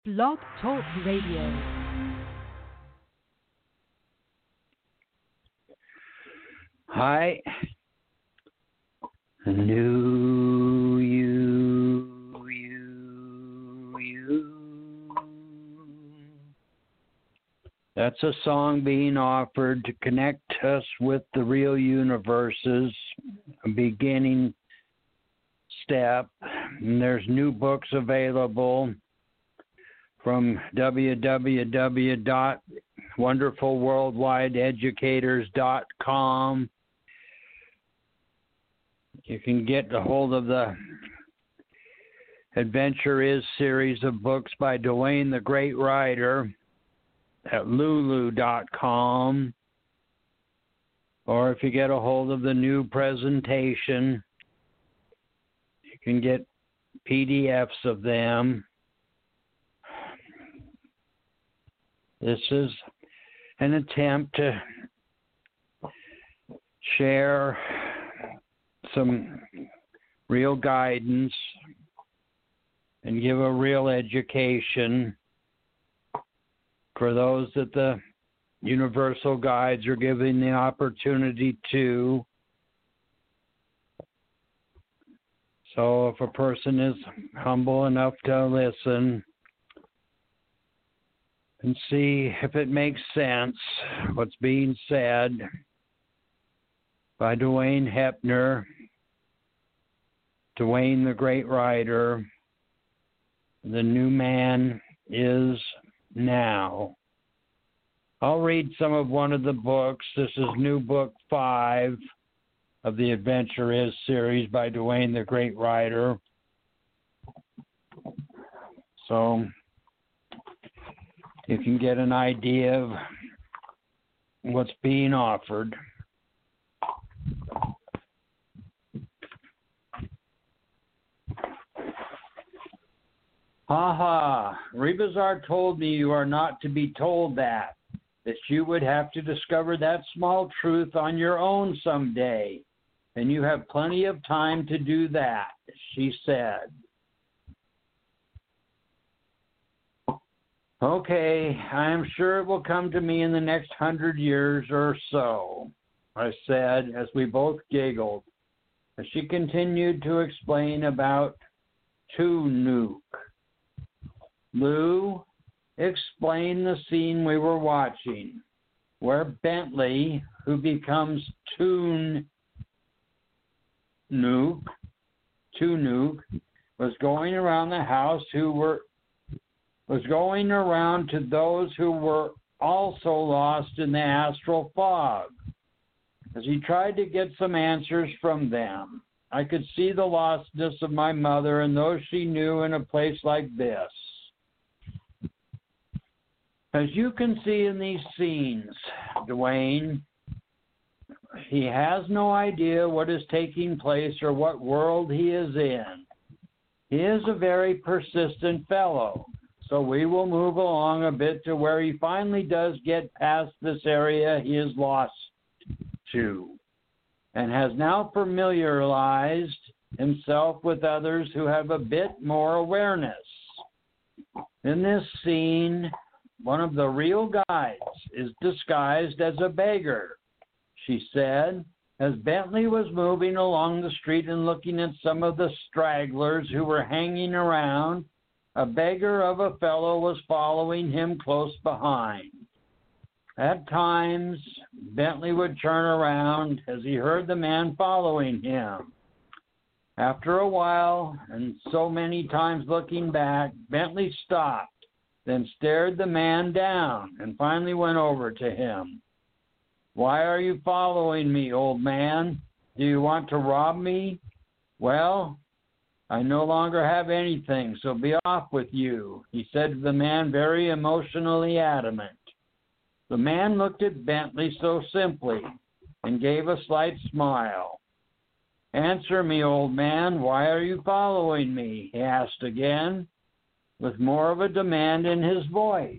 Blog Talk Radio. Hi. Knew you. That's a song being offered to connect us with the real universes, a beginning step. And there's new books available from www.wonderfulworldwideeducators.com. You can get a hold of the Adventure Is series of books by Dwayne the Great Rider at lulu.com. Or if you get a hold of the new presentation, you can get PDFs of them. This is an attempt to share some real guidance and give a real education for those that the universal guides are giving the opportunity to. So if a person is humble enough to listen and see if it makes sense, what's being said by Dwayne Hepner, Dwayne the Great Rider, the new man is now. I'll read some of one of the books. This is new book 5 of the Adventure Is series by Dwayne the Great Rider. So you can get an idea of what's being offered. Rebazar told me you are not to be told that you would have to discover that small truth on your own someday, and you have plenty of time to do that, she said. Okay, I am sure it will come to me in the next 100 years or so, I said as we both giggled, as she continued to explain about Nuke. Lou, explain the scene we were watching, where Bentley, who becomes Nuke, was going around the house was going around to those who were also lost in the astral fog, as he tried to get some answers from them. I could see the lostness of my mother and those she knew in a place like this. As you can see in these scenes, Dwayne, he has no idea what is taking place or what world he is in. He is a very persistent fellow, so we will move along a bit to where he finally does get past this area he is lost to, and has now familiarized himself with others who have a bit more awareness. In this scene, one of the real guides is disguised as a beggar, she said, as Bentley was moving along the street and looking at some of the stragglers who were hanging around. A beggar of a fellow was following him close behind. At times, Bentley would turn around as he heard the man following him. After a while, and so many times looking back, Bentley stopped, then stared the man down, and finally went over to him. Why are you following me, old man? Do you want to rob me? Well, I no longer have anything, so be off with you, he said to the man, very emotionally adamant. The man looked at Bentley so simply and gave a slight smile. Answer me, old man, why are you following me? He asked again, with more of a demand in his voice.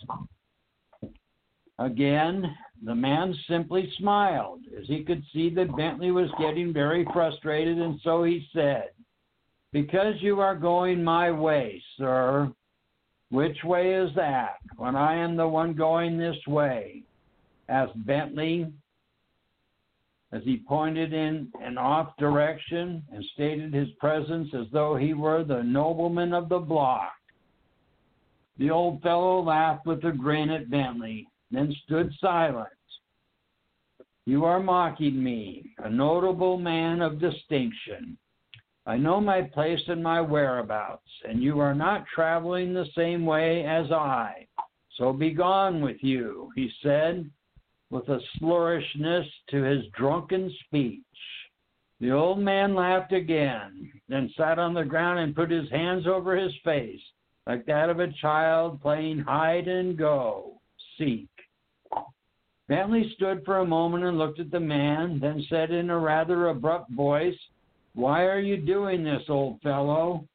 Again, the man simply smiled, as he could see that Bentley was getting very frustrated, and so he said, Because you are going my way, sir. Which way is that, when I am the one going this way? Asked Bentley, as he pointed in an off direction and stated his presence as though he were the nobleman of the block. The old fellow laughed with a grin at Bentley, then stood silent. You are mocking me, a notable man of distinction. I know my place and my whereabouts, and you are not traveling the same way as I. So be gone with you, he said, with a sloorishness to his drunken speech. The old man laughed again, then sat on the ground and put his hands over his face, like that of a child playing hide and go, seek. Bentley stood for a moment and looked at the man, then said in a rather abrupt voice, Why are you doing this, old fellow?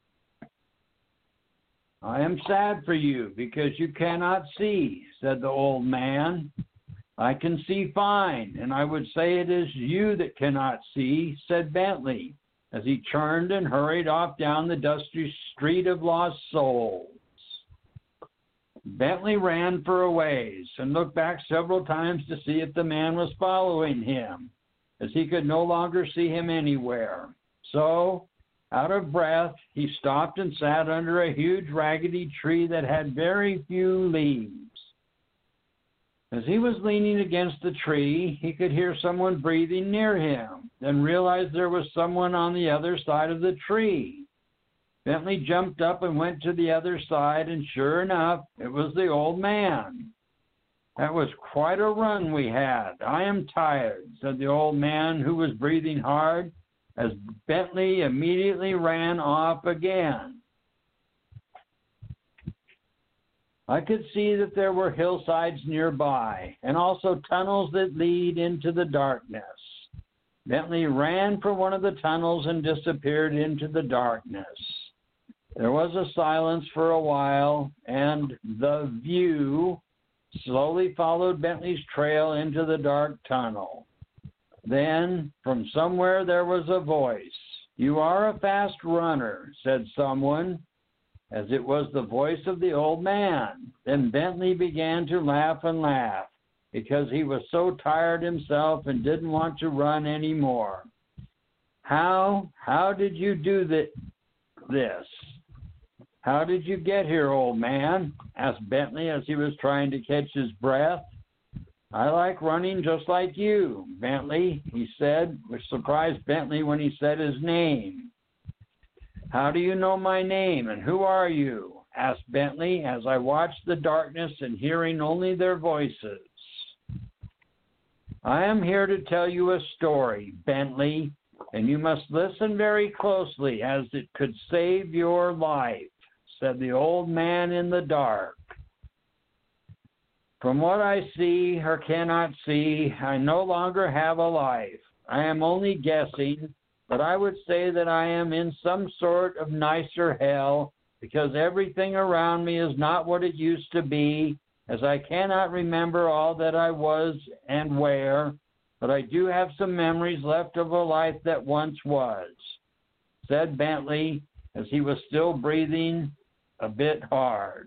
I am sad for you because you cannot see, said the old man. I can see fine, and I would say it is you that cannot see, said Bentley, as he turned and hurried off down the dusty street of lost souls. Bentley ran for a ways and looked back several times to see if the man was following him, as he could no longer see him anywhere. So, out of breath, he stopped and sat under a huge raggedy tree that had very few leaves. As he was leaning against the tree, he could hear someone breathing near him, then realized there was someone on the other side of the tree. Bentley jumped up and went to the other side, and sure enough, it was the old man. That was quite a run we had. I am tired, said the old man, who was breathing hard, as Bentley immediately ran off again. I could see that there were hillsides nearby, and also tunnels that lead into the darkness. Bentley ran for one of the tunnels and disappeared into the darkness. There was a silence for a while, and the view slowly followed Bentley's trail into the dark tunnel. Then, from somewhere there was a voice. You are a fast runner, said someone, as it was the voice of the old man. Then Bentley began to laugh and laugh, because he was so tired himself and didn't want to run anymore. How did you do this? How did you get here, old man? Asked Bentley as he was trying to catch his breath. I like running just like you, Bentley, he said, which surprised Bentley when he said his name. How do you know my name, and who are you? Asked Bentley as I watched the darkness and hearing only their voices. I am here to tell you a story, Bentley, and you must listen very closely as it could save your life, said the old man in the dark. From what I see or cannot see, I no longer have a life. I am only guessing, but I would say that I am in some sort of nicer hell because everything around me is not what it used to be, as I cannot remember all that I was and where, but I do have some memories left of a life that once was, said Bentley as he was still breathing a bit hard.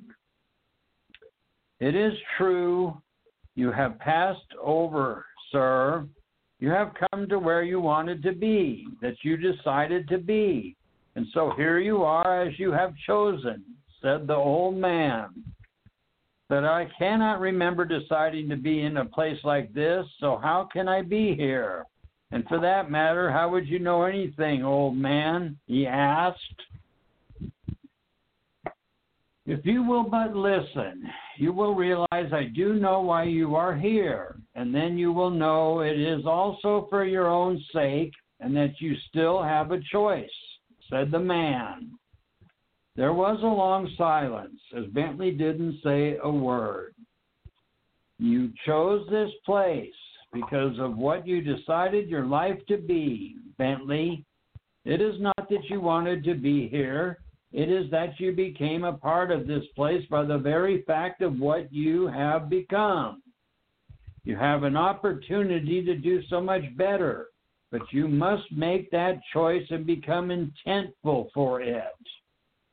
It is true, you have passed over, sir. You have come to where you wanted to be, that you decided to be, and so here you are as you have chosen, said the old man. But I cannot remember deciding to be in a place like this, so how can I be here? And for that matter, how would you know anything, old man? He asked. If you will but listen, you will realize I do know why you are here, and then you will know it is also for your own sake and that you still have a choice, said the man. There was a long silence as Bentley didn't say a word. You chose this place because of what you decided your life to be, Bentley. It is not that you wanted to be here. It is that you became a part of this place by the very fact of what you have become. You have an opportunity to do so much better, but you must make that choice and become intentful for it.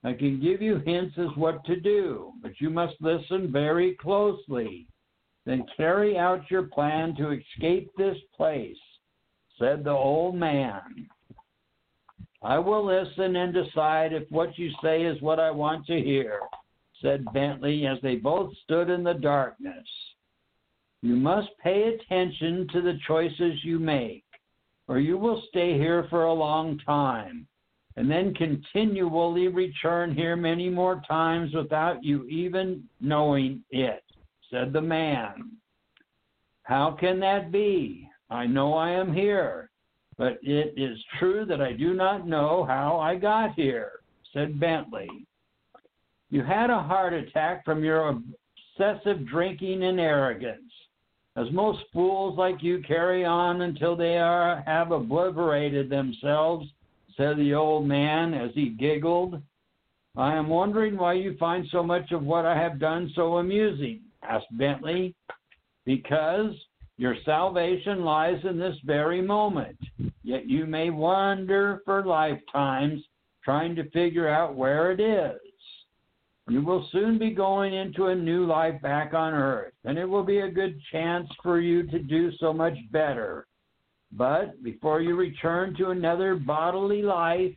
I can give you hints as what to do, but you must listen very closely. Then carry out your plan to escape this place, said the old man. I will listen and decide if what you say is what I want to hear, said Bentley as they both stood in the darkness. You must pay attention to the choices you make, or you will stay here for a long time, and then continually return here many more times without you even knowing it, said the man. How can that be? I know I am here, but it is true that I do not know how I got here, said Bentley. You had a heart attack from your obsessive drinking and arrogance, as most fools like you carry on until they have obliterated themselves, said the old man as he giggled. I am wondering why you find so much of what I have done so amusing, asked Bentley. Because your salvation lies in this very moment, yet you may wander for lifetimes trying to figure out where it is. You will soon be going into a new life back on Earth, and it will be a good chance for you to do so much better. But before you return to another bodily life,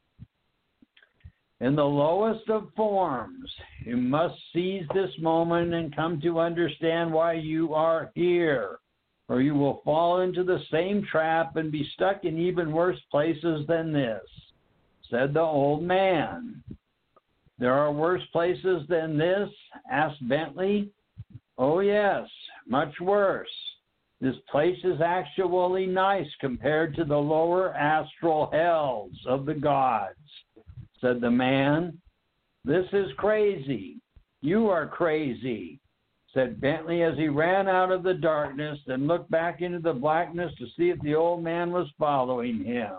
in the lowest of forms, you must seize this moment and come to understand why you are here, or you will fall into the same trap and be stuck in even worse places than this, said the old man. There are worse places than this? Asked Bentley. Oh, yes, much worse. This place is actually nice compared to the lower astral hells of the gods, said the man. This is crazy. You are crazy, said Bentley as he ran out of the darkness and looked back into the blackness to see if the old man was following him.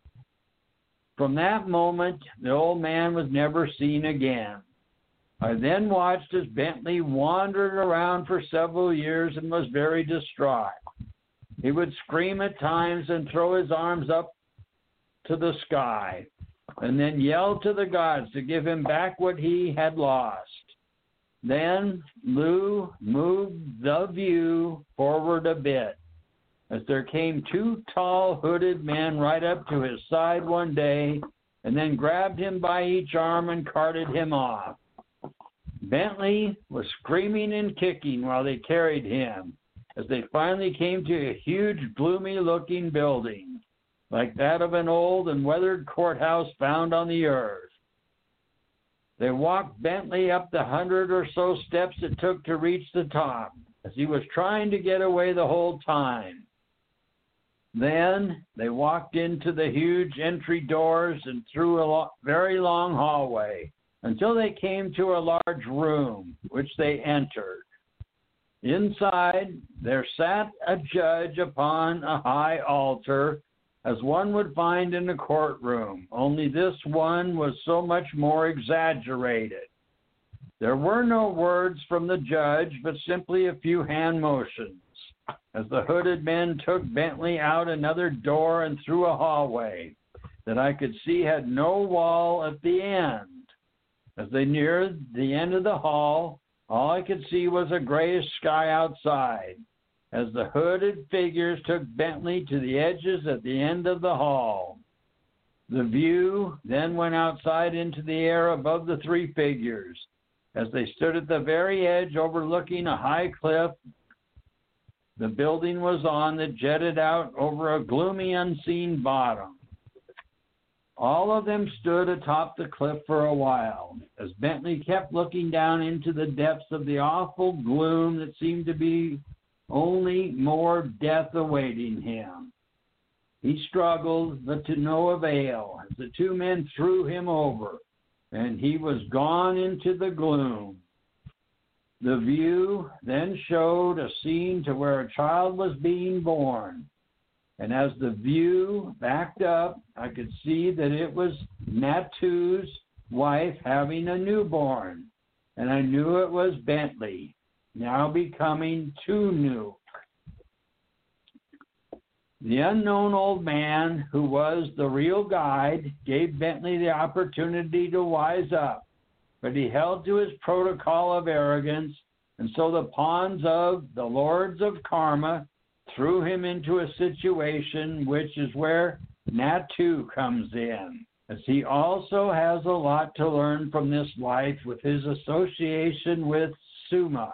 From that moment, the old man was never seen again. I then watched as Bentley wandered around for several years and was very distraught. He would scream at times and throw his arms up to the sky, and then yell to the gods to give him back what he had lost. Then Lou moved the view forward a bit, as there came two tall hooded men right up to his side one day and then grabbed him by each arm and carted him off. Bentley was screaming and kicking while they carried him, as they finally came to a huge, gloomy-looking building, like that of an old and weathered courthouse found on the earth. They walked Bentley up the 100 or so steps it took to reach the top, as he was trying to get away the whole time. Then they walked into the huge entry doors and through a very long hallway until they came to a large room, which they entered. Inside, there sat a judge upon a high altar, as one would find in a courtroom, only this one was so much more exaggerated. There were no words from the judge, but simply a few hand motions, as the hooded men took Bentley out another door and through a hallway that I could see had no wall at the end. As they neared the end of the hall, all I could see was a grayish sky outside, as the hooded figures took Bentley to the edges at the end of the hall. The view then went outside into the air above the three figures, as they stood at the very edge overlooking a high cliff the building was on that jetted out over a gloomy, unseen bottom. All of them stood atop the cliff for a while, as Bentley kept looking down into the depths of the awful gloom that seemed to be only more death awaiting him. He struggled, but to no avail, as the two men threw him over, and he was gone into the gloom. The view then showed a scene to where a child was being born, and as the view backed up, I could see that it was Natu's wife having a newborn, and I knew it was Bentley, now becoming too new. The unknown old man, who was the real guide, gave Bentley the opportunity to wise up, but he held to his protocol of arrogance, and so the pawns of the Lords of Karma threw him into a situation which is where Natu comes in, as he also has a lot to learn from this life with his association with Suma.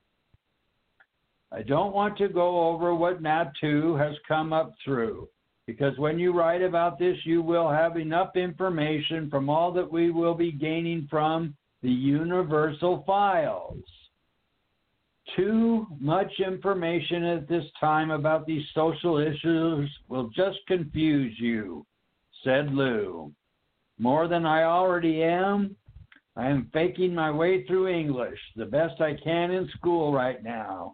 I don't want to go over what Natu has come up through, because when you write about this, you will have enough information from all that we will be gaining from the universal files. Too much information at this time about these social issues will just confuse you, said Lou. More than I already am. I am faking my way through English the best I can in school right now.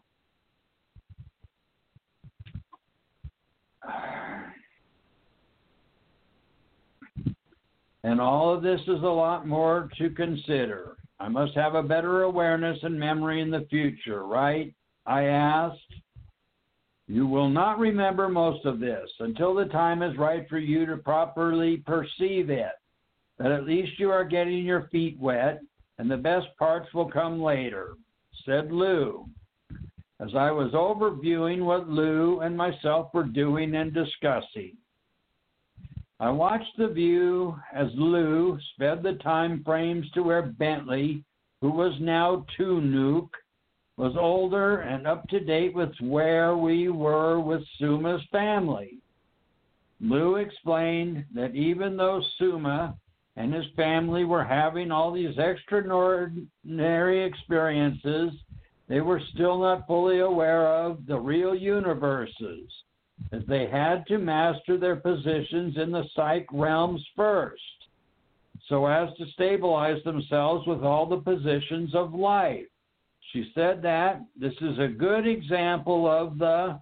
And all of this is a lot more to consider. I must have a better awareness and memory in the future, right? I asked. You will not remember most of this until the time is right for you to properly perceive it. But at least you are getting your feet wet, and the best parts will come later, said Lou. As I was overviewing what Lou and myself were doing and discussing, I watched the view as Lou sped the time frames to where Bentley, who was now Tunuk, was older and up to date with where we were with Suma's family. Lou explained that even though Suma and his family were having all these extraordinary experiences, they were still not fully aware of the real universes, as they had to master their positions in the psych realms first, so as to stabilize themselves with all the positions of life. She said that this is a good example of the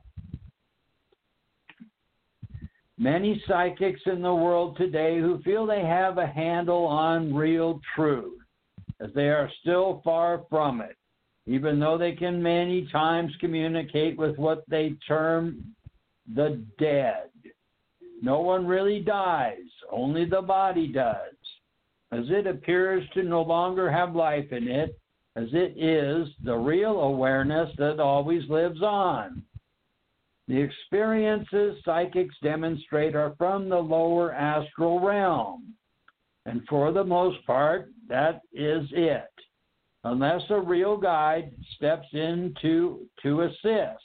many psychics in the world today who feel they have a handle on real truth, as they are still far from it, even though they can many times communicate with what they term the dead. No one really dies, only the body does, as it appears to no longer have life in it, as it is the real awareness that always lives on. The experiences psychics demonstrate are from the lower astral realm, and for the most part, that is it, unless a real guide steps in to assist.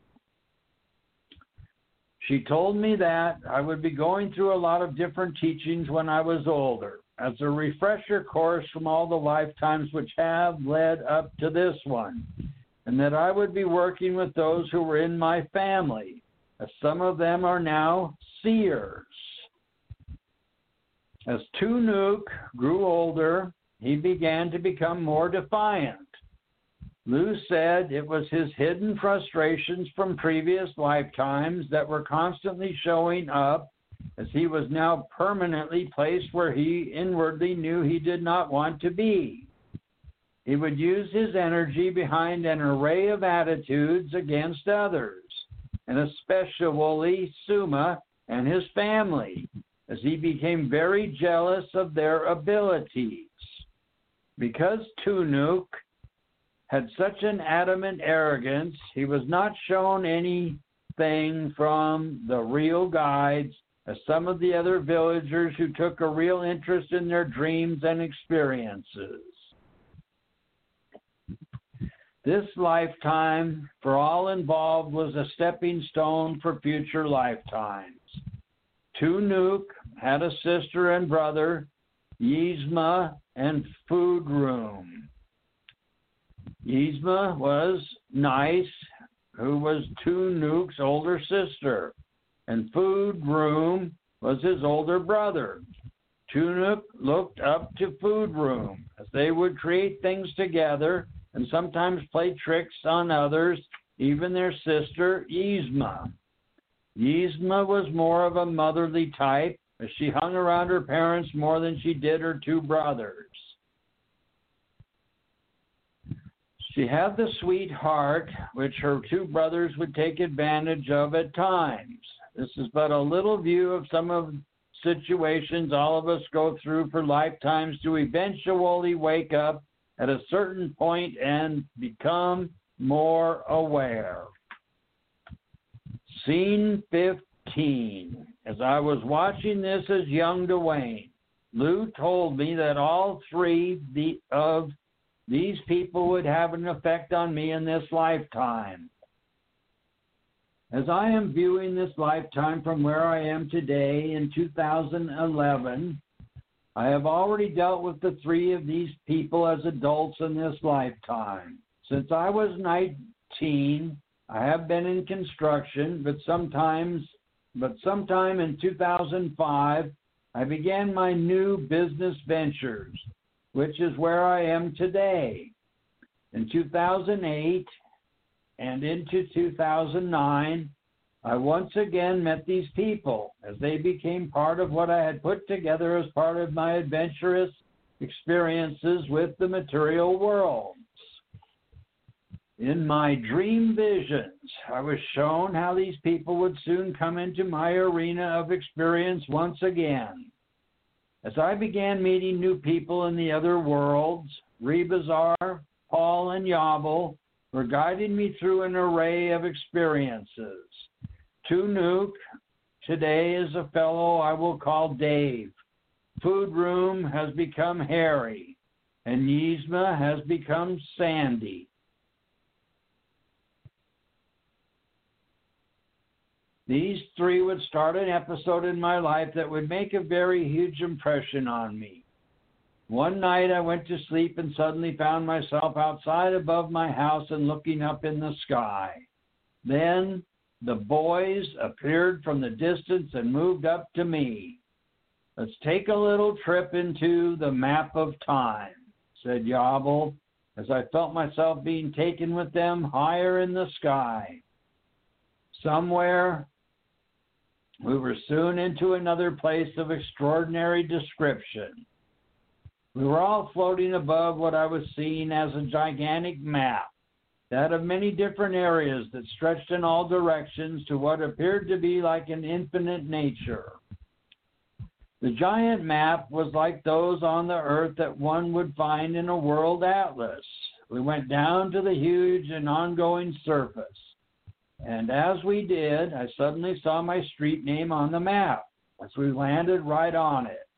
She told me that I would be going through a lot of different teachings when I was older, as a refresher course from all the lifetimes which have led up to this one, and that I would be working with those who were in my family, as some of them are now seers. As Tunuk grew older, he began to become more defiant. Lou said it was his hidden frustrations from previous lifetimes that were constantly showing up, as he was now permanently placed where he inwardly knew he did not want to be. He would use his energy behind an array of attitudes against others, and especially Suma and his family, as he became very jealous of their abilities. Because Tunuk had such an adamant arrogance, he was not shown anything from the real guides, as some of the other villagers who took a real interest in their dreams and experiences. This lifetime, for all involved, was a stepping stone for future lifetimes. Tunuk had a sister and brother, Yzma and Food Room. Yzma was Nice, who was Tunuk's older sister, and Food Room was his older brother. Tunuk looked up to Food Room, as they would create things together and sometimes play tricks on others, even their sister, Yzma. Yzma was more of a motherly type, as she hung around her parents more than she did her two brothers. She had the sweet heart, which her two brothers would take advantage of at times. This is but a little view of some of the situations all of us go through for lifetimes to eventually wake up at a certain point and become more aware. Scene 15. As I was watching this as young Dwayne, Lou told me that all three of these people would have an effect on me in this lifetime. As I am viewing this lifetime from where I am today in 2011, I have already dealt with the three of these people as adults in this lifetime. Since I was 19, I have been in construction, but sometime in 2005, I began my new business ventures, which is where I am today. In 2008 and into 2009, I once again met these people as they became part of what I had put together as part of my adventurous experiences with the material world. In my dream visions, I was shown how these people would soon come into my arena of experience once again. As I began meeting new people in the other worlds, Rebazar, Paul, and Yabel were guiding me through an array of experiences. Tunuk today is a fellow I will call Dave. Food Room has become Harry, and Yzma has become Sandy. These three would start an episode in my life that would make a very huge impression on me. One night I went to sleep and suddenly found myself outside above my house and looking up in the sky. Then the boys appeared from the distance and moved up to me. Let's take a little trip into the map of time, said Yabel, as I felt myself being taken with them higher in the sky. Somewhere, we were soon into another place of extraordinary description. We were all floating above what I was seeing as a gigantic map, that of many different areas that stretched in all directions to what appeared to be like an infinite nature. The giant map was like those on the earth that one would find in a world atlas. We went down to the huge and ongoing surface. And as we did, I suddenly saw my street name on the map as we landed right on it.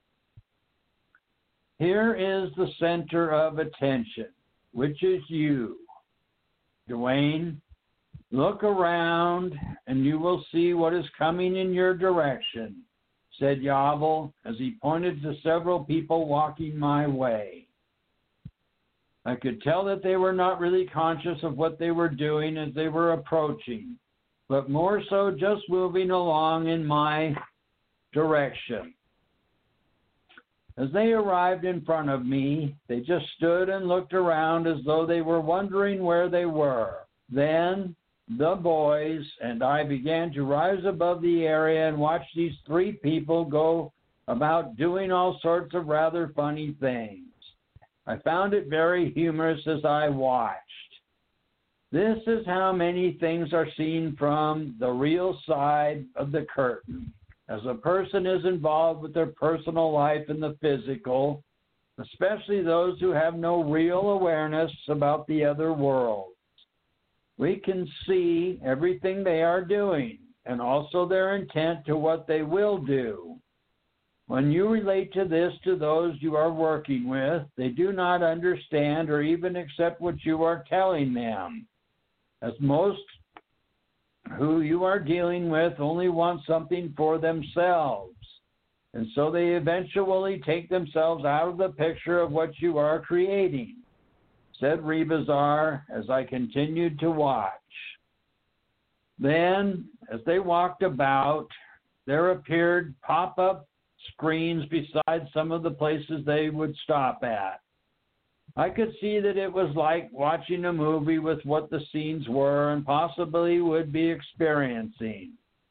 Here is the center of attention, which is you. Dwayne, look around and you will see what is coming in your direction, said Yabel as he pointed to several people walking my way. I could tell that they were not really conscious of what they were doing as they were approaching, but more so just moving along in my direction. As they arrived in front of me, they just stood and looked around as though they were wondering where they were. Then the boys and I began to rise above the area and watch these three people go about doing all sorts of rather funny things. I found it very humorous as I watched. This is how many things are seen from the real side of the curtain. As a person is involved with their personal life in the physical, especially those who have no real awareness about the other worlds, we can see everything they are doing and also their intent to what they will do. When you relate to this to those you are working with, they do not understand or even accept what you are telling them, as most who you are dealing with only want something for themselves, and so they eventually take themselves out of the picture of what you are creating, said Rebazar as I continued to watch. Then, as they walked about, there appeared pop-up screens beside some of the places they would stop at. I could see that it was like watching a movie with what the scenes were and possibly would be experiencing.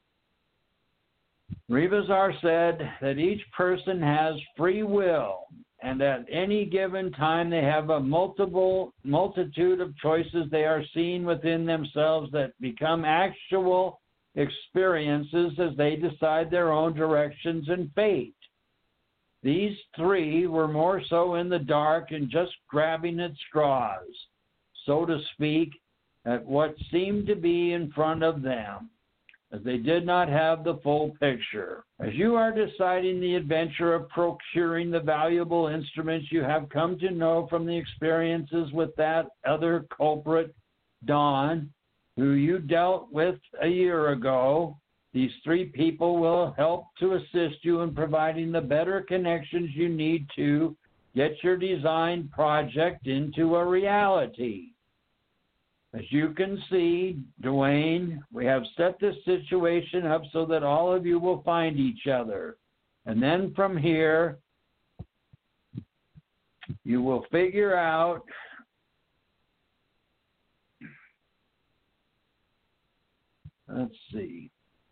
Rebazar said that each person has free will, and at any given time they have a multitude of choices they are seeing within themselves that become actual experiences as they decide their own directions and fate. These three were more so in the dark and just grabbing at straws, so to speak, at what seemed to be in front of them, as they did not have the full picture. As you are deciding the adventure of procuring the valuable instruments you have come to know from the experiences with that other culprit, Don, who you dealt with a year ago, these three people will help to assist you in providing the better connections you need to get your design project into a reality. As you can see, Dwayne, we have set this situation up so that all of you will find each other. And then from here, you will figure out let's see.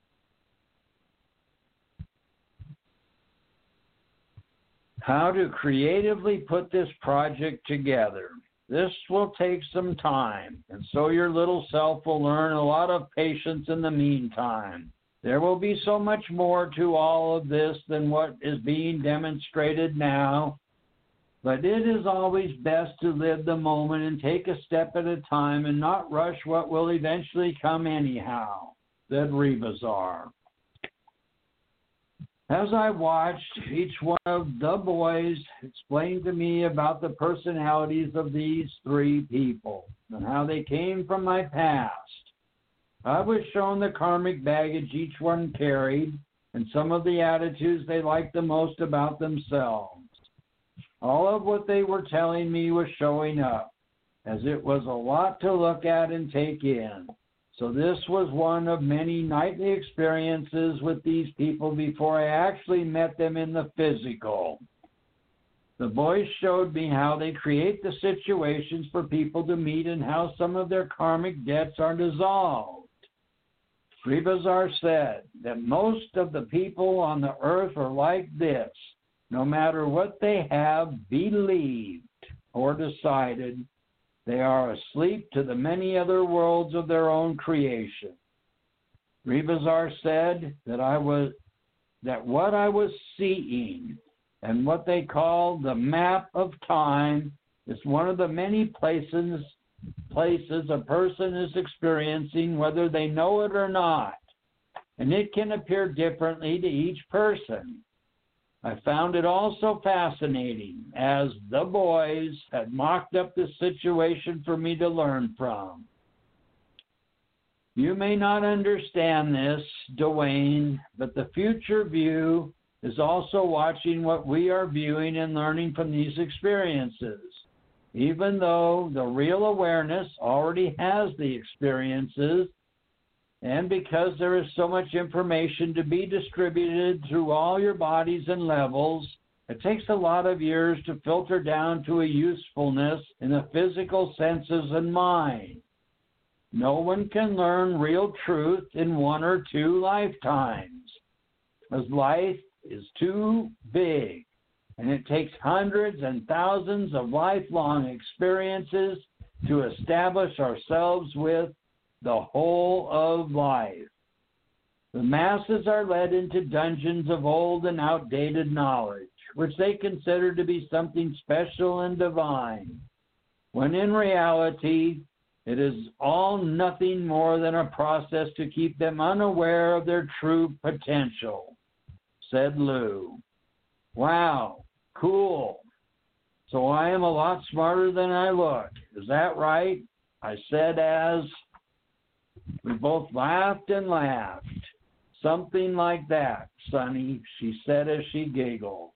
How to creatively put this project together. This will take some time, and so your little self will learn a lot of patience in the meantime. There will be so much more to all of this than what is being demonstrated now, but it is always best to live the moment and take a step at a time and not rush what will eventually come anyhow, said Rebazar. As I watched, each one of the boys explained to me about the personalities of these three people and how they came from my past. I was shown the karmic baggage each one carried and some of the attitudes they liked the most about themselves. All of what they were telling me was showing up, as it was a lot to look at and take in. So this was one of many nightly experiences with these people before I actually met them in the physical. The boys showed me how they create the situations for people to meet and how some of their karmic debts are dissolved. Rebazar said that most of the people on the earth are like this. No matter what they have believed or decided, they are asleep to the many other worlds of their own creation. Rebazar said that what I was seeing and what they call the map of time is one of the many places a person is experiencing, whether they know it or not, and it can appear differently to each person. I found it also fascinating, as the boys had mocked up the situation for me to learn from. You may not understand this, Dwayne, but the future view is also watching what we are viewing and learning from these experiences. Even though the real awareness already has the experiences, and because there is so much information to be distributed through all your bodies and levels, it takes a lot of years to filter down to a usefulness in the physical senses and mind. No one can learn real truth in 1 or 2 lifetimes, as life is too big, and it takes hundreds and thousands of lifelong experiences to establish ourselves with the whole of life. The masses are led into dungeons of old and outdated knowledge, which they consider to be something special and divine, when in reality, it is all nothing more than a process to keep them unaware of their true potential, said Lou. Wow, cool. So I am a lot smarter than I look. Is that right? I said as we both laughed and laughed. Something like that, Sonny, she said as she giggled.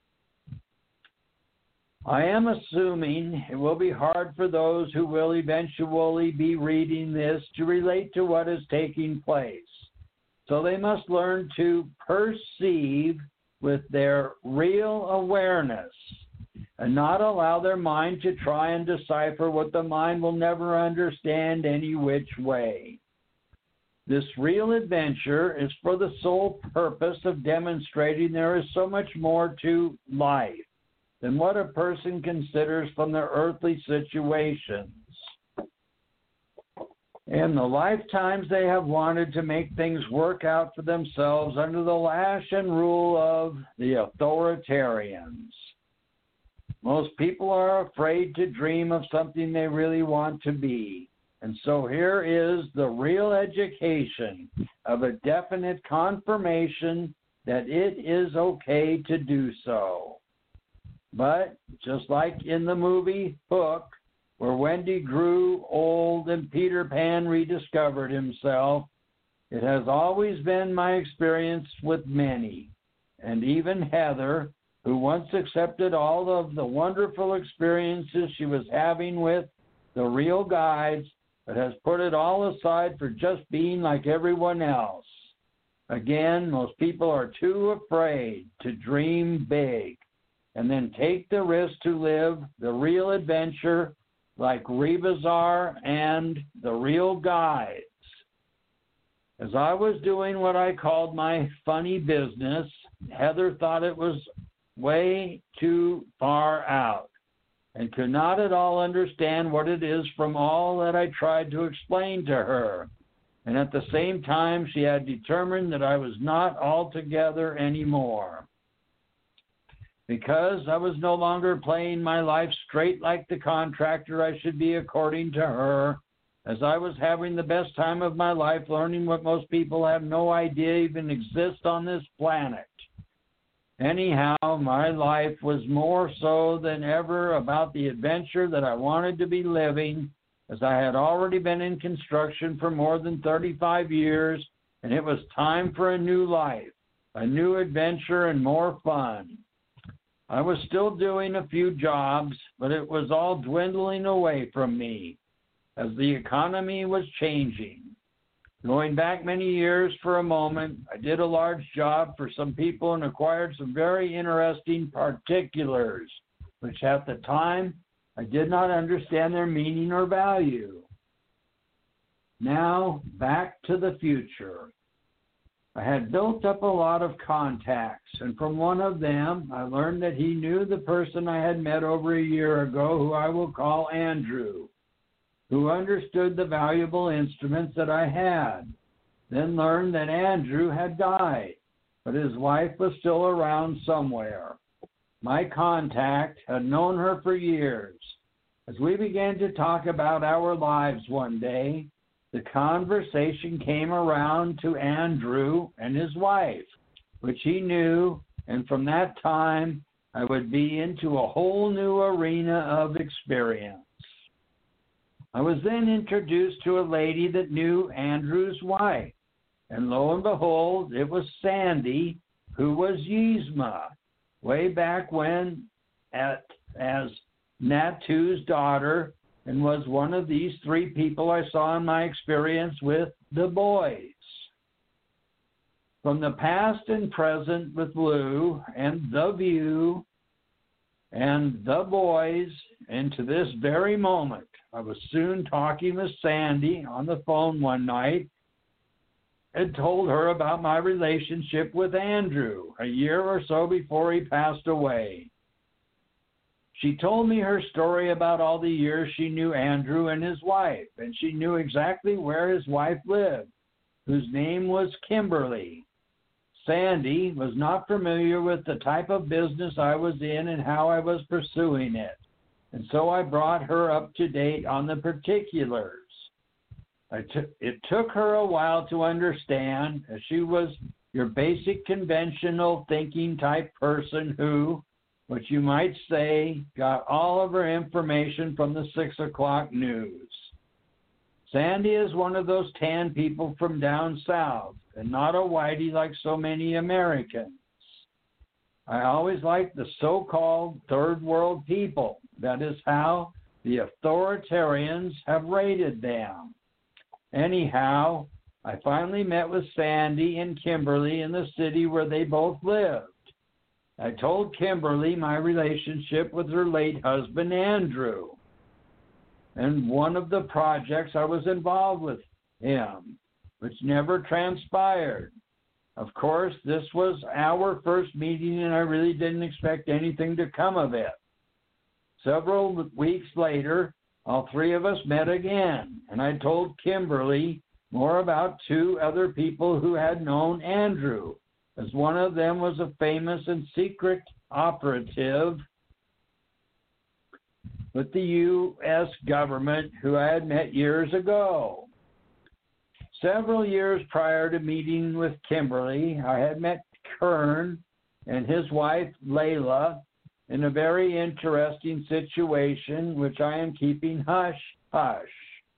I am assuming it will be hard for those who will eventually be reading this to relate to what is taking place. So they must learn to perceive with their real awareness and not allow their mind to try and decipher what the mind will never understand any which way. This real adventure is for the sole purpose of demonstrating there is so much more to life than what a person considers from their earthly situations. In the lifetimes they have wanted to make things work out for themselves under the lash and rule of the authoritarians. Most people are afraid to dream of something they really want to be. And so here is the real education of a definite confirmation that it is okay to do so. But just like in the movie Hook, where Wendy grew old and Peter Pan rediscovered himself, it has always been my experience with many, and even Heather, who once accepted all of the wonderful experiences she was having with the real guides, but has put it all aside for just being like everyone else. Again, most people are too afraid to dream big and then take the risk to live the real adventure like Rebazar and the real guides. As I was doing what I called my funny business, Heather thought it was way too far out and could not at all understand what it is from all that I tried to explain to her. And at the same time, she had determined that I was not altogether anymore. Because I was no longer playing my life straight like the contractor I should be according to her, as I was having the best time of my life learning what most people have no idea even exists on this planet. Anyhow, my life was more so than ever about the adventure that I wanted to be living, as I had already been in construction for more than 35 years, and it was time for a new life, a new adventure, and more fun. I was still doing a few jobs, but it was all dwindling away from me, as the economy was changing. Going back many years for a moment, I did a large job for some people and acquired some very interesting particulars, which at the time I did not understand their meaning or value. Now, back to the future. I had built up a lot of contacts, and from one of them, I learned that he knew the person I had met over a year ago, who I will call Andrew, who understood the valuable instruments that I had. Then learned that Andrew had died, but his wife was still around somewhere. My contact had known her for years. As we began to talk about our lives one day, the conversation came around to Andrew and his wife, which he knew, and from that time I would be into a whole new arena of experience. I was then introduced to a lady that knew Andrew's wife, and lo and behold, it was Sandy, who was Yzma, way back when as Natu's daughter, and was one of these three people I saw in my experience with the boys. From the past and present with Lou and the view and the boys, and to this very moment, I was soon talking with Sandy on the phone one night and told her about my relationship with Andrew a year or so before he passed away. She told me her story about all the years she knew Andrew and his wife, and she knew exactly where his wife lived, whose name was Kimberly. Sandy was not familiar with the type of business I was in and how I was pursuing it, and so I brought her up to date on the particulars. It took her a while to understand, as she was your basic conventional thinking type person who, what you might say, got all of her information from the 6 o'clock news. Sandy is one of those tan people from down south, and not a whitey like so many Americans. I always liked the so-called third world people. That is how the authoritarians have rated them. Anyhow, I finally met with Sandy and Kimberly in the city where they both lived. I told Kimberly my relationship with her late husband, Andrew, and one of the projects I was involved with him, which never transpired. Of course, this was our first meeting, and I really didn't expect anything to come of it. Several weeks later, all three of us met again, and I told Kimberly more about two other people who had known Andrew, as one of them was a famous and secret operative with the U.S. government who I had met years ago. Several years prior to meeting with Kimberly, I had met Kern and his wife, Layla, in a very interesting situation, which I am keeping hush-hush.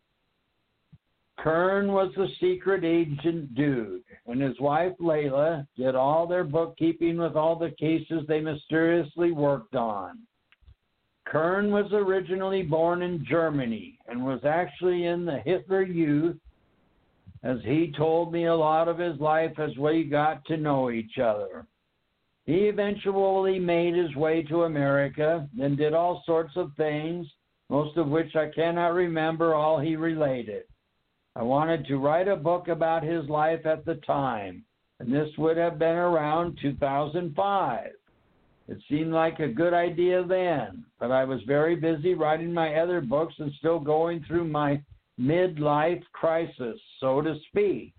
Kern was the secret agent dude, and his wife, Layla, did all their bookkeeping with all the cases they mysteriously worked on. Kern was originally born in Germany and was actually in the Hitler Youth, as he told me a lot of his life as we got to know each other. He eventually made his way to America and did all sorts of things, most of which I cannot remember all he related. I wanted to write a book about his life at the time, and this would have been around 2005. It seemed like a good idea then, but I was very busy writing my other books and still going through my midlife crisis, so to speak.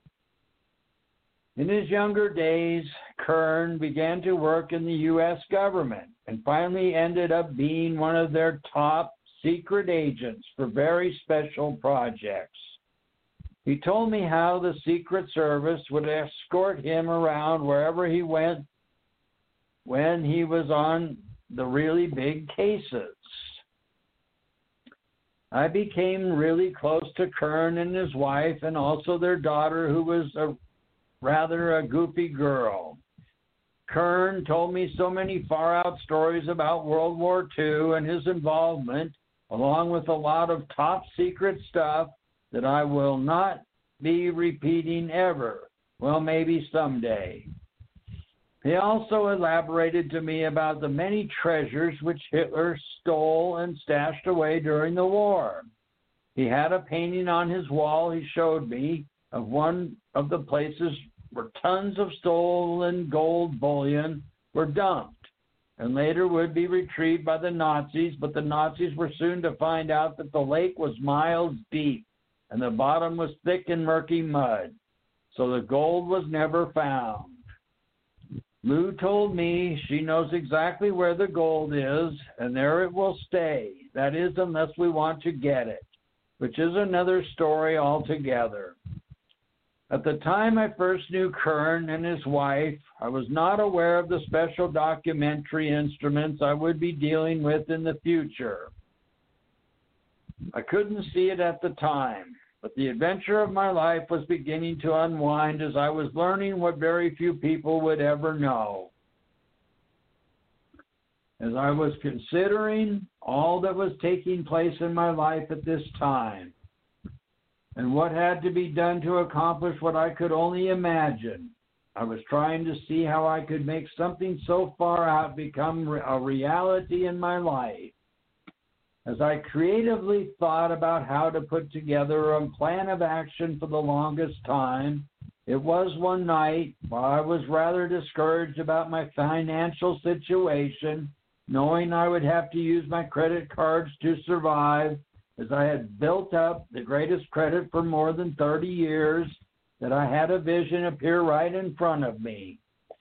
In his younger days, Kern began to work in the U.S. government and finally ended up being one of their top secret agents for very special projects. He told me how the Secret Service would escort him around wherever he went when he was on the really big cases. I became really close to Kern and his wife and also their daughter, who was rather a goofy girl. Kern told me so many far-out stories about World War II and his involvement, along with a lot of top-secret stuff that I will not be repeating ever. Well, maybe someday. He also elaborated to me about the many treasures which Hitler stole and stashed away during the war. He had a painting on his wall he showed me of one of the places where tons of stolen gold bullion were dumped and later would be retrieved by the Nazis, but the Nazis were soon to find out that the lake was miles deep and the bottom was thick and murky mud, so the gold was never found. Lou told me she knows exactly where the gold is, and there it will stay. That is, unless we want to get it, which is another story altogether. At the time I first knew Kern and his wife, I was not aware of the special documentary instruments I would be dealing with in the future. I couldn't see it at the time, but the adventure of my life was beginning to unwind as I was learning what very few people would ever know. As I was considering all that was taking place in my life at this time, and what had to be done to accomplish what I could only imagine, I was trying to see how I could make something so far out become a reality in my life. As I creatively thought about how to put together a plan of action for the longest time, it was one night while I was rather discouraged about my financial situation, knowing I would have to use my credit cards to survive, as I had built up the greatest credit for more than 30 years, that I had a vision appear right in front of me.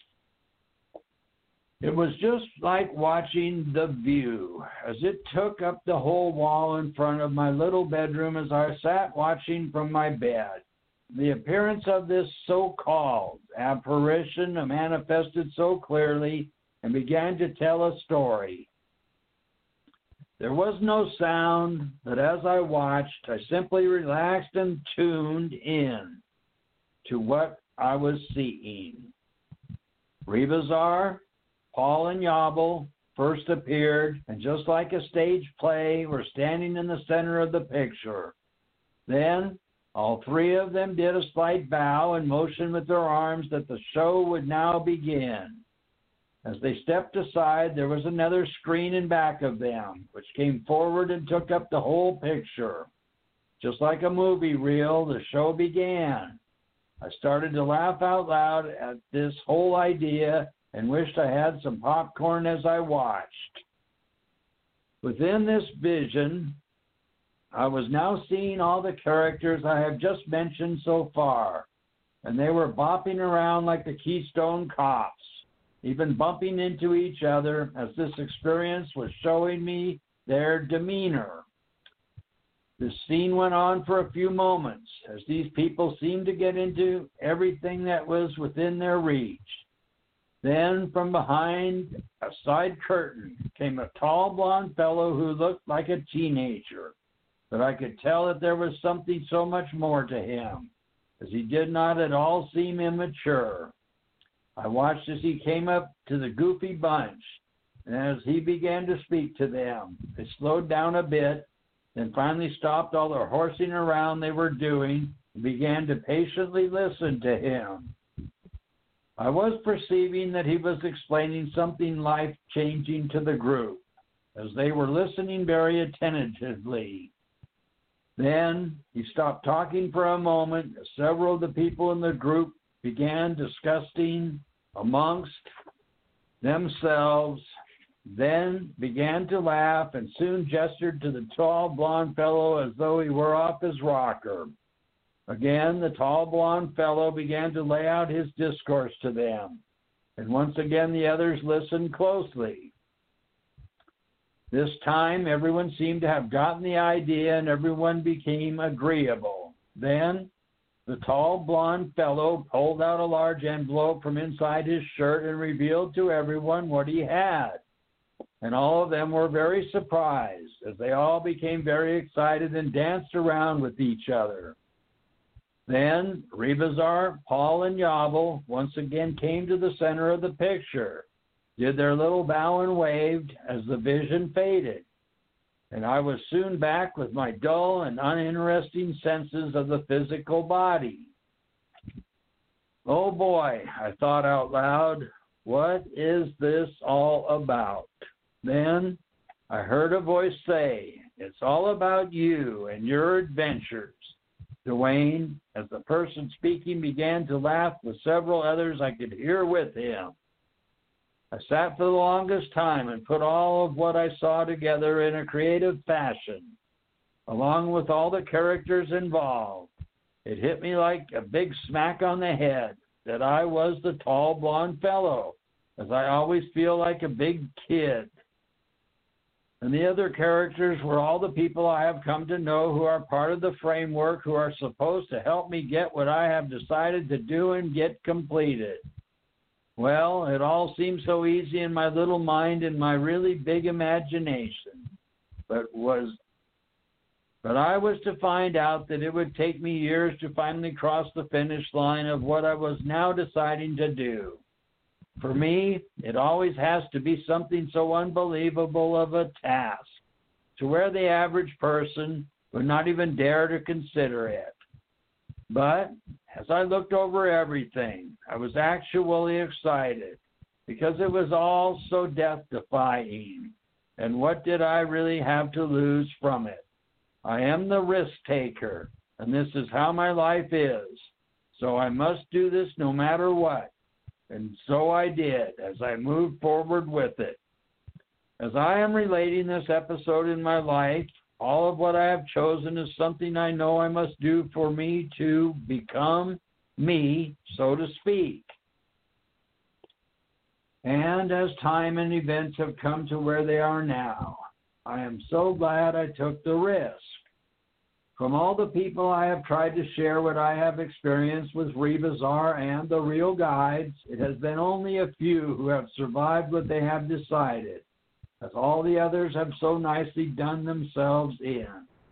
It was just like watching The View, as it took up the whole wall in front of my little bedroom as I sat watching from my bed. The appearance of this so-called apparition manifested so clearly and began to tell a story. There was no sound, but as I watched, I simply relaxed and tuned in to what I was seeing. Rebazar, Paul and Yabel first appeared, and just like a stage play, were standing in the center of the picture. Then, all three of them did a slight bow and motion with their arms that the show would now begin. As they stepped aside, there was another screen in back of them, which came forward and took up the whole picture. Just like a movie reel, the show began. I started to laugh out loud at this whole idea and wished I had some popcorn as I watched. Within this vision, I was now seeing all the characters I have just mentioned so far, and they were bopping around like the Keystone Cops, even bumping into each other as this experience was showing me their demeanor. The scene went on for a few moments as these people seemed to get into everything that was within their reach. Then from behind a side curtain came a tall blonde fellow who looked like a teenager, but I could tell that there was something so much more to him, as he did not at all seem immature. I watched as he came up to the goofy bunch, and as he began to speak to them, they slowed down a bit, then finally stopped all the horsing around they were doing and began to patiently listen to him. I was perceiving that he was explaining something life-changing to the group, as they were listening very attentively. Then he stopped talking for a moment as several of the people in the group began discussing amongst themselves, then began to laugh and soon gestured to the tall blonde fellow as though he were off his rocker. Again, the tall blonde fellow began to lay out his discourse to them, and once again the others listened closely. This time, everyone seemed to have gotten the idea, and everyone became agreeable. Then, the tall blonde fellow pulled out a large envelope from inside his shirt and revealed to everyone what he had. And all of them were very surprised, as they all became very excited and danced around with each other. Then Rebazar, Paul, and Yabel once again came to the center of the picture, did their little bow and waved as the vision faded, and I was soon back with my dull and uninteresting senses of the physical body. Oh boy, I thought out loud, what is this all about? Then I heard a voice say, it's all about you and your adventures, Dwayne, as the person speaking began to laugh with several others I could hear with him. I sat for the longest time and put all of what I saw together in a creative fashion, along with all the characters involved. It hit me like a big smack on the head that I was the tall blonde fellow, as I always feel like a big kid. And the other characters were all the people I have come to know who are part of the framework, who are supposed to help me get what I have decided to do and get completed. Well, it all seemed so easy in my little mind and my really big imagination, but I was to find out that it would take me years to finally cross the finish line of what I was now deciding to do. For me, it always has to be something so unbelievable of a task, to where the average person would not even dare to consider it. But as I looked over everything, I was actually excited, because it was all so death-defying. And what did I really have to lose from it? I am the risk-taker, and this is how my life is. So I must do this no matter what. And so I did, as I moved forward with it. As I am relating this episode in my life, all of what I have chosen is something I know I must do for me to become me, so to speak. And as time and events have come to where they are now, I am so glad I took the risk. From all the people I have tried to share what I have experienced with Rebazar and the real guides, it has been only a few who have survived what they have decided, as all the others have so nicely done themselves in.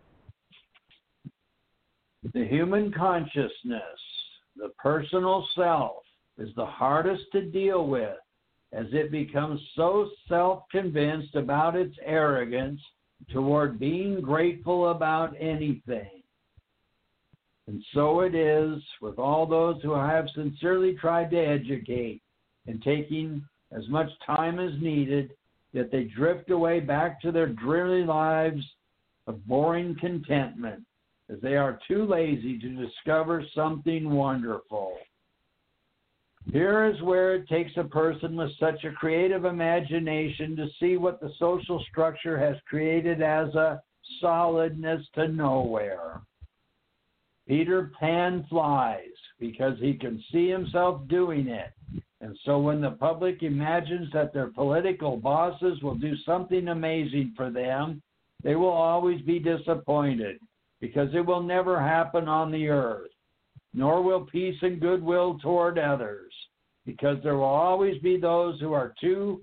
The human consciousness, the personal self, is the hardest to deal with, as it becomes so self-convinced about its arrogance toward being grateful about anything. And so it is with all those who I have sincerely tried to educate, and taking as much time as needed, yet they drift away back to their dreary lives of boring contentment, as they are too lazy to discover something wonderful. Here is where it takes a person with such a creative imagination to see what the social structure has created as a solidness to nowhere. Peter Pan flies because he can see himself doing it. And so when the public imagines that their political bosses will do something amazing for them, they will always be disappointed because it will never happen on the earth, nor will peace and goodwill toward others, because there will always be those who are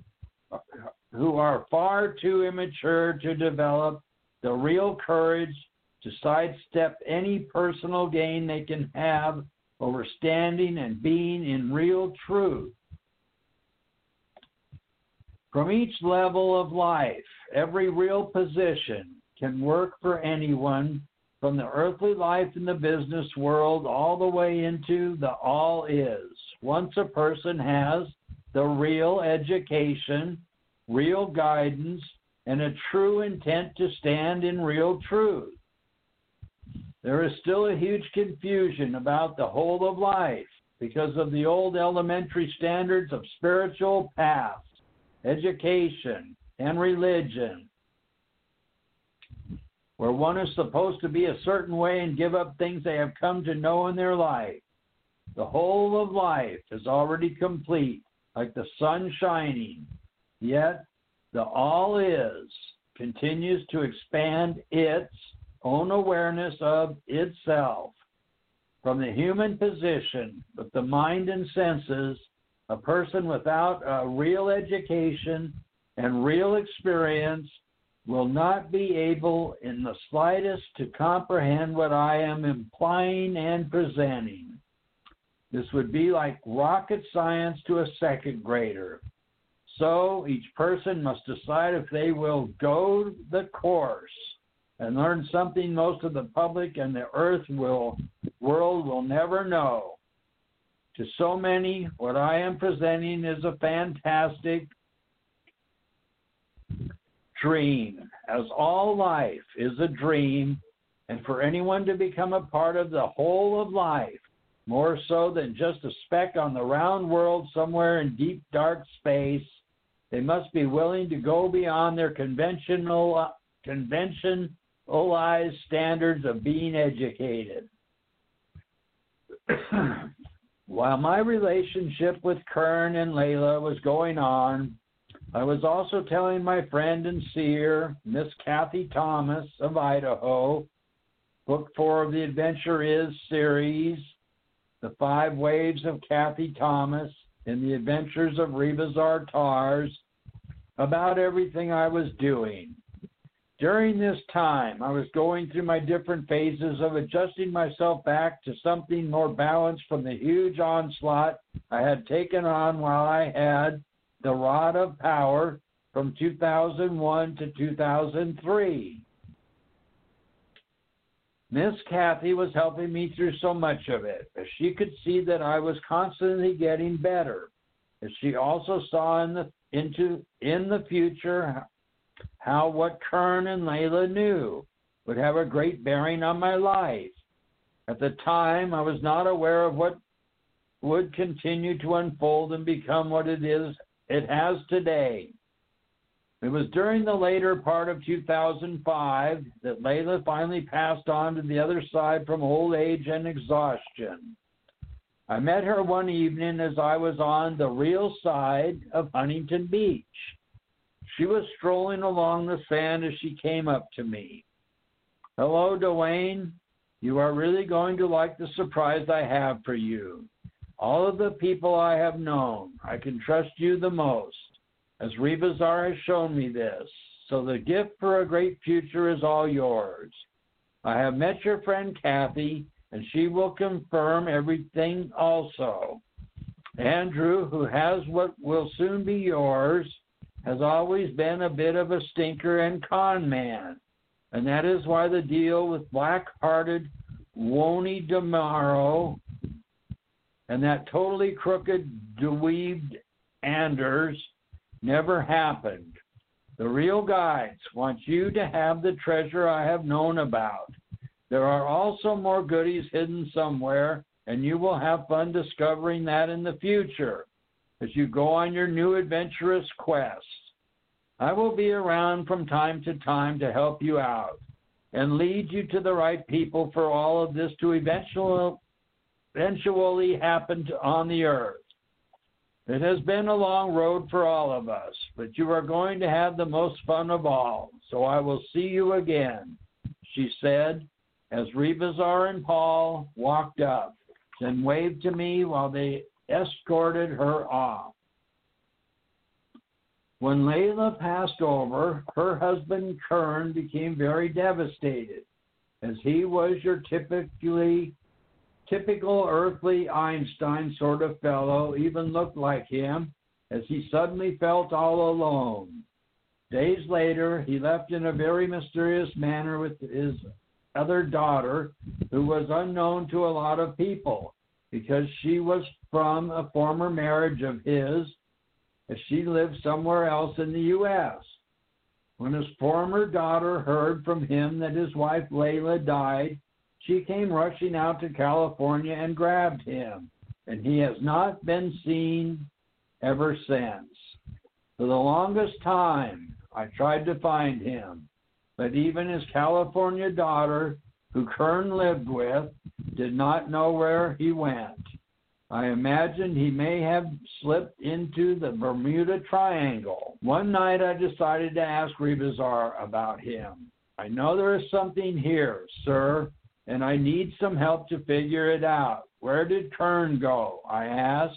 far too immature to develop the real courage to sidestep any personal gain they can have over standing and being in real truth. From each level of life, every real position can work for anyone, from the earthly life in the business world all the way into the all is. Once a person has the real education, real guidance, and a true intent to stand in real truth. There is still a huge confusion about the whole of life because of the old elementary standards of spiritual paths, education, and religion, where one is supposed to be a certain way and give up things they have come to know in their life. The whole of life is already complete, like the sun shining, yet the all is continues to expand its own awareness of itself. From the human position, with the mind and senses, a person without a real education and real experience will not be able in the slightest to comprehend what I am implying and presenting. This would be like rocket science to a second grader. So each person must decide if they will go the course and learn something most of the public and the world will never know. To so many, what I am presenting is a fantastic dream, as all life is a dream, and for anyone to become a part of the whole of life, more so than just a speck on the round world somewhere in deep, dark space, they must be willing to go beyond their conventionalized standards of being educated. While my relationship with Kern and Layla was going on, I was also telling my friend and seer, Miss Kathy Thomas of Idaho, Book 4 of the Adventure Is series, The 5 Waves of Kathy Thomas, in the Adventures of Rebazar Tars, about everything I was doing. During this time, I was going through my different phases of adjusting myself back to something more balanced from the huge onslaught I had taken on while I had the Rod of Power from 2001 to 2003. Miss Kathy was helping me through so much of it, as she could see that I was constantly getting better, as she also saw in the future how what Kern and Layla knew would have a great bearing on my life. At the time, I was not aware of what would continue to unfold and become what it has today. It was during the later part of 2005 that Layla finally passed on to the other side from old age and exhaustion. I met her one evening as I was on the real side of Huntington Beach. She was strolling along the sand as she came up to me. "Hello, Dwayne. You are really going to like the surprise I have for you. All of the people I have known, I can trust you the most, as Rebazar has shown me this. So the gift for a great future is all yours. I have met your friend Kathy, and she will confirm everything also. Andrew, who has what will soon be yours, has always been a bit of a stinker and con man, and that is why the deal with black-hearted Wony Demaro and that totally crooked dweeb Anders never happened. The real guides want you to have the treasure I have known about. There are also more goodies hidden somewhere, and you will have fun discovering that in the future as you go on your new adventurous quest. I will be around from time to time to help you out. and lead you to the right people for all of this to eventually happen on the earth. It has been a long road for all of us, but you are going to have the most fun of all, so I will see you again, she said, as Rebazar and Paul walked up, then waved to me while they escorted her off. When Layla passed over, her husband Kern became very devastated, as he was your typical earthly Einstein sort of fellow, even looked like him, as he suddenly felt all alone. Days later, he left in a very mysterious manner with his other daughter, who was unknown to a lot of people, because she was from a former marriage of his, as she lived somewhere else in the U.S. When his former daughter heard from him that his wife Layla died, she came rushing out to California and grabbed him, and he has not been seen ever since. For the longest time, I tried to find him, but even his California daughter, who Kern lived with, did not know where he went. I imagined he may have slipped into the Bermuda Triangle. One night I decided to ask Rebazar about him. I know there is something here, sir, and I need some help to figure it out. Where did Kern go? I asked.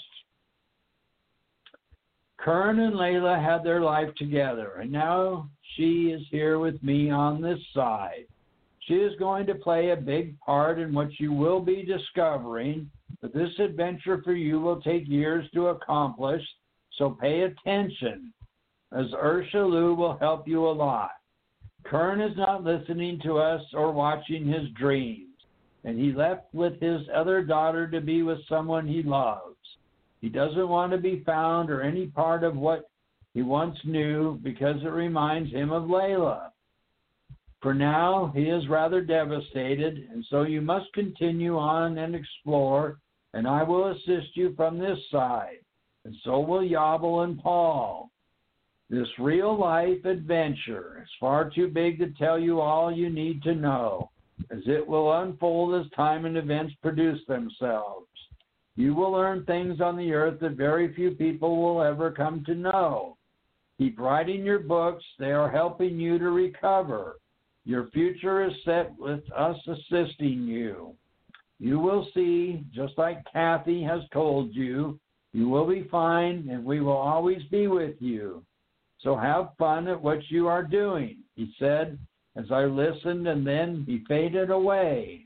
Kern and Layla had their life together, and now she is here with me on this side. She is going to play a big part in what you will be discovering, but this adventure for you will take years to accomplish, so pay attention, as Urshulu will help you a lot. Kern is not listening to us or watching his dreams, and he left with his other daughter to be with someone he loves. He doesn't want to be found or any part of what he once knew because it reminds him of Layla. For now, he is rather devastated, and so you must continue on and explore, and I will assist you from this side, and so will Yabel and Paul. This real-life adventure is far too big to tell you all you need to know, as it will unfold as time and events produce themselves. You will learn things on the earth that very few people will ever come to know. Keep writing your books. They are helping you to recover. Your future is set with us assisting you. You will see, just like Kathy has told you, you will be fine and we will always be with you. So have fun at what you are doing, he said as I listened, and then he faded away.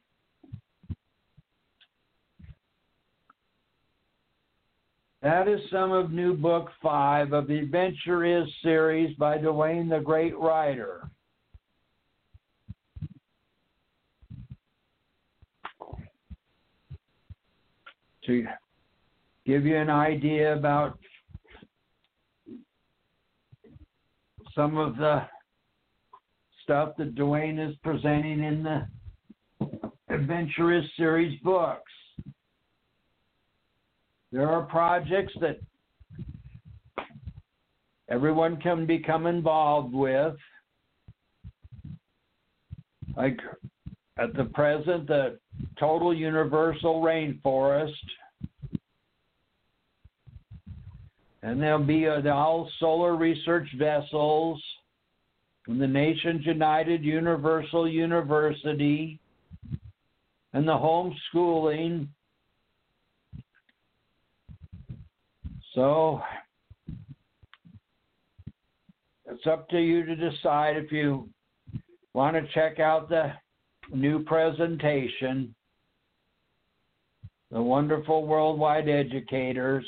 That is some of new book 5 of the Adventure Is series by Dwayne the Great Writer. To give you an idea about some of the stuff that Dwayne is presenting in the Adventure Is series books. There are projects that everyone can become involved with. Like at the present, the Total Universal Rainforest. And there'll be the All Solar Research Vessels, and the Nations United Universal University, and the homeschooling. So it's up to you to decide if you want to check out the new presentation, The Wonderful Worldwide Educators.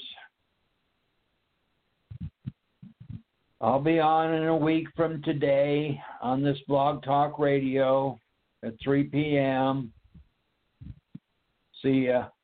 I'll be on in a week from today on this Blog Talk Radio at 3 p.m. See ya.